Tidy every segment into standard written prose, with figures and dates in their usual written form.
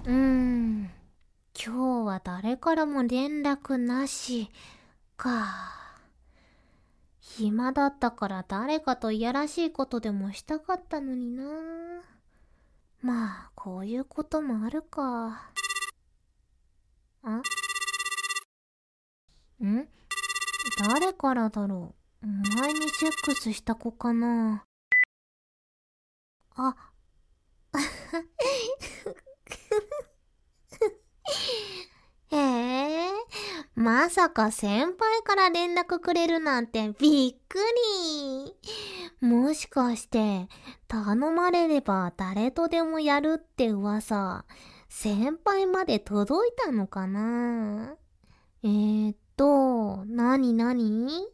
今日は誰からも連絡なしか。暇だったから誰かといやらしいことでもしたかったのにな。まあこういうこともあるか。誰からだろう。前にセックスした子かな。へえ、まさか先輩から連絡くれるなんてびっくり。もしかして頼まれれば誰とでもやるって噂、先輩まで届いたのかな。なになに？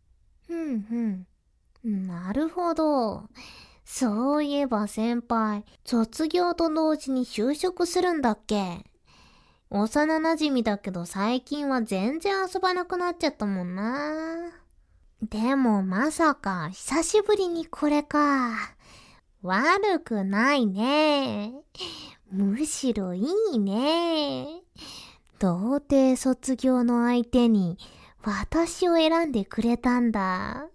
なるほど。そういえば先輩、卒業と同時に就職するんだっけ？幼馴染だけど最近は全然遊ばなくなっちゃったもんな。でもまさか久しぶりにこれか。悪くないね。むしろいいね。童貞卒業の相手に私を選んでくれたんだ。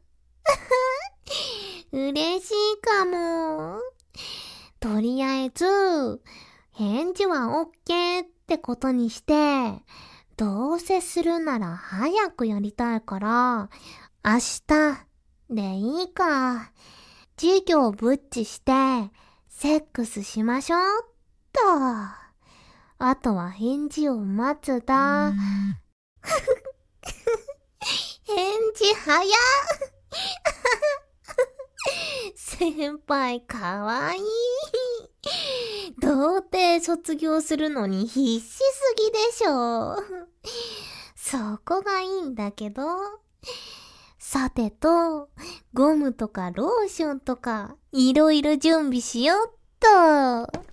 嬉しいかも。とりあえず、返事は OK ってことにして、どうせするなら早くやりたいから、明日でいいか。授業ぶっちして、セックスしましょうっと。あとは返事を待つだ。返事早っ。先輩かわいい。童貞卒業するのに必死すぎでしょ。そこがいいんだけど。さてと、ゴムとかローションとかいろいろ準備しよっと。